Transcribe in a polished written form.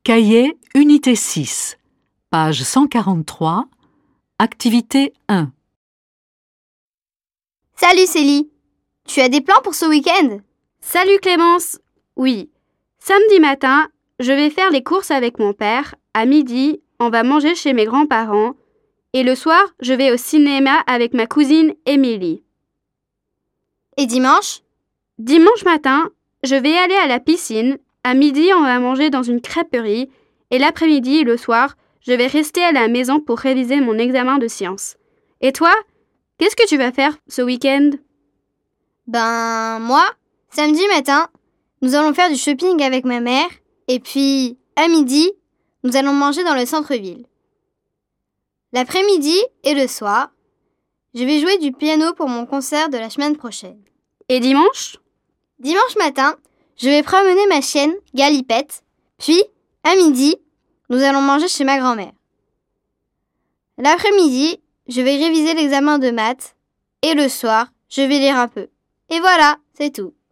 Cahier, unité 6, page 143, activité 1. Salut Célie, tu as des plans pour ce week-end? Salut Clémence. Oui, samedi matin, je vais faire les courses avec mon père. À midi, on va manger chez mes grands-parents. Et le soir, je vais au cinéma avec ma cousine Émilie. Et dimanche? Dimanche matin, je vais aller à la piscine. À midi, on va manger dans une crêperie. Et l'après-midi et le soir, je vais rester à la maison pour réviser mon examen de sciences. Et toi, qu'est-ce que tu vas faire ce week-end? Moi, samedi matin, nous allons faire du shopping avec ma mère. Et puis, à midi, nous allons manger dans le centre-ville. L'après-midi et le soir, je vais jouer du piano pour mon concert de la semaine prochaine. Et dimanche? Dimanche matin, je vais promener ma chienne, Galipette. Puis, à midi, nous allons manger chez ma grand-mère. L'après-midi, je vais réviser l'examen de maths. Et le soir, je vais lire un peu. Et voilà, c'est tout.